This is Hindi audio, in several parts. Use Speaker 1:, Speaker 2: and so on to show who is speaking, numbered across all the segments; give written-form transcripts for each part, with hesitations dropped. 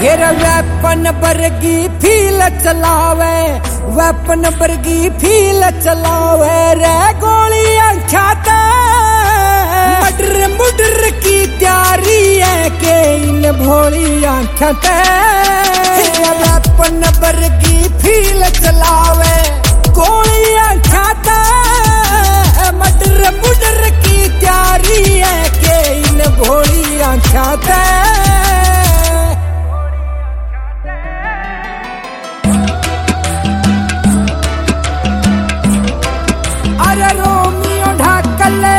Speaker 1: फिर वेपन बरगी फील चलावे, वेपन बरगी फील चलावे रे गोलियां खाते। मडर मुडर की तैयारी है के इन भोली आंखों ते। वेपन बरगी फील चलावे गोलियां खाते। मडर मुडर की तैयारी है के इन भोली आंखों ते। अरे रोमियो ढाकले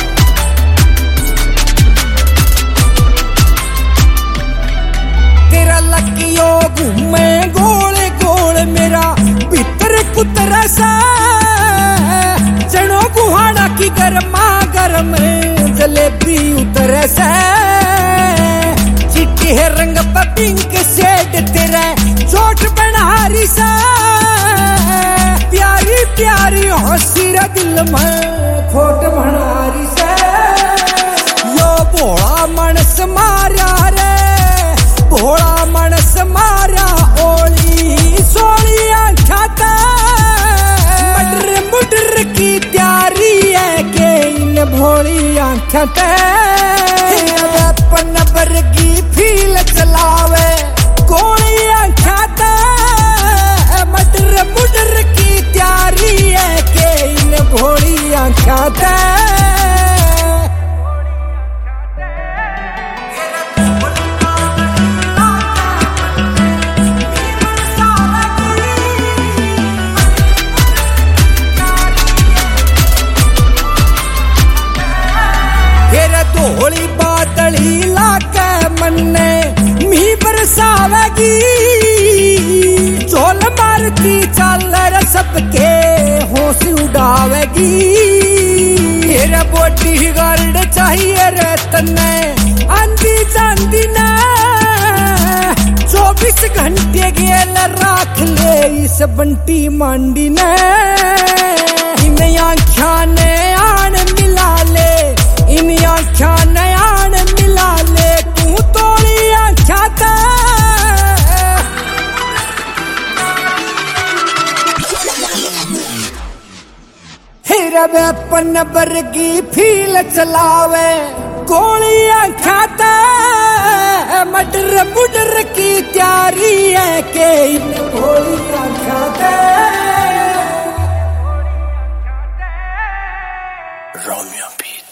Speaker 1: तेरा लकियो घूमे गोल गोल मेरा भीतर कुतर सा। जनो गुहाड़ा की गर्मा गर्म जलेबी उतर से। चिट्टी है रंग पर पिंक शेड तेरा चोट बनहारी सा। प्यारी प्यारी हंसीरा दिल में खोट भणारी से। यो भोला मनस मारा रे, भोला मनस मारा ओली सोलियां खाता। मडर मुडर की तैयारी है के इन भोली आंखों ते। वेपन बरगी फील चलावे गोलियां खाता। मडर मुडर की तैयारी है के इन भोली आंखों ते। धोली बादली लाके मन्ने मी बरसावेगी। चोल मारती चालर सबके होश उड़ावेगी। तेरा बॉडी गार्ड चाहिए रे तन्ने आंधी चांदी ने। 24 घंटे गेल राख ले इस बंटी मांडी ने। इन आँखों ने आन मिला ले, इन आँखों ने आन मिला ले तू तोड़ी आँखों ते। हीरा वेपन बरगी फील चलावे गोलियां खाते। मडर मुडर की तैयारी है के इन गोलियां खाते।
Speaker 2: Romeo beat.